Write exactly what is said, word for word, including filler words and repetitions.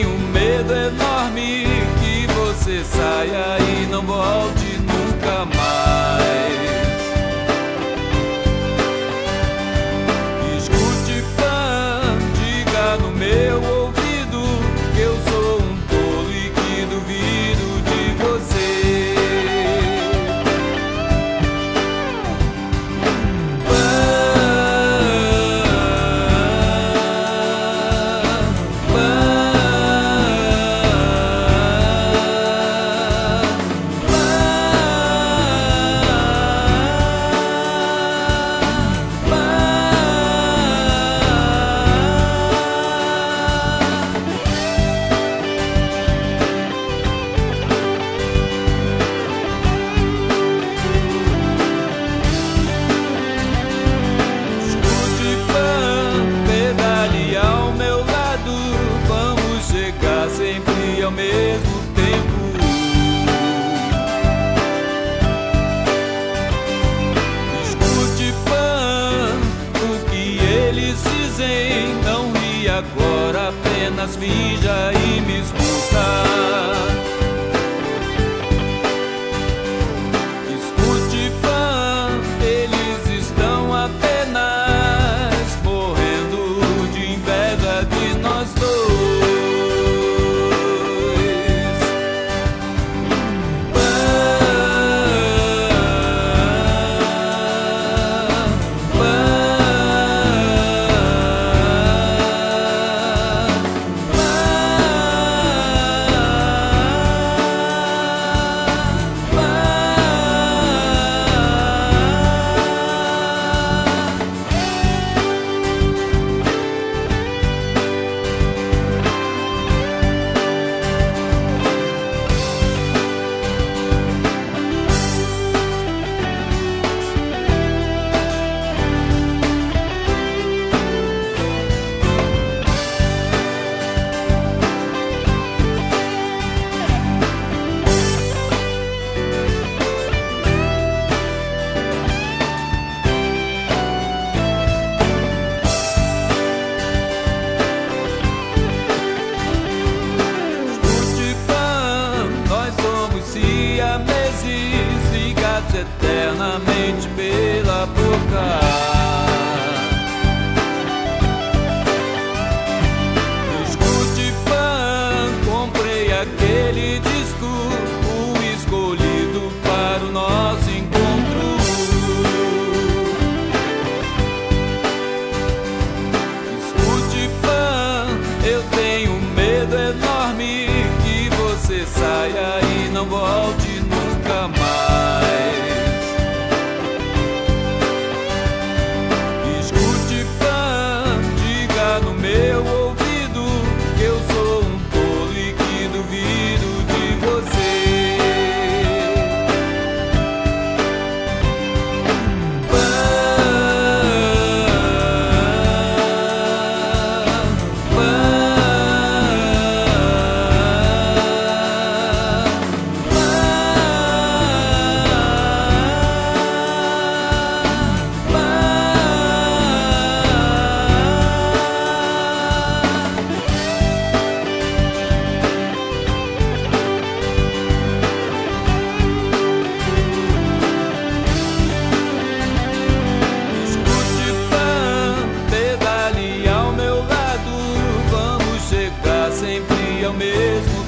tenho um medo enorme que você saia e não volte nunca mais. Escute, Pan, diga no meu ouvido que eu sou um tolo e que duvido de você. Sempre ao mesmo tempo. Escute, Pan, o que eles dizem. Não ri agora, apenas finja e me escuta. Escute, Pan, eles estão apenas morrendo de inveja de nós dois. Siameses ligados eternamente pela boca. Escute, Pan, comprei aquele disco, o escolhido para o nosso encontro. Escute, Pan, eu tenho um medo enorme que você saia e não volte nunca mais. Escute, Pan, diga no meu ouvido que eu sou um tolo e que duvido de você. Sempre ao mesmo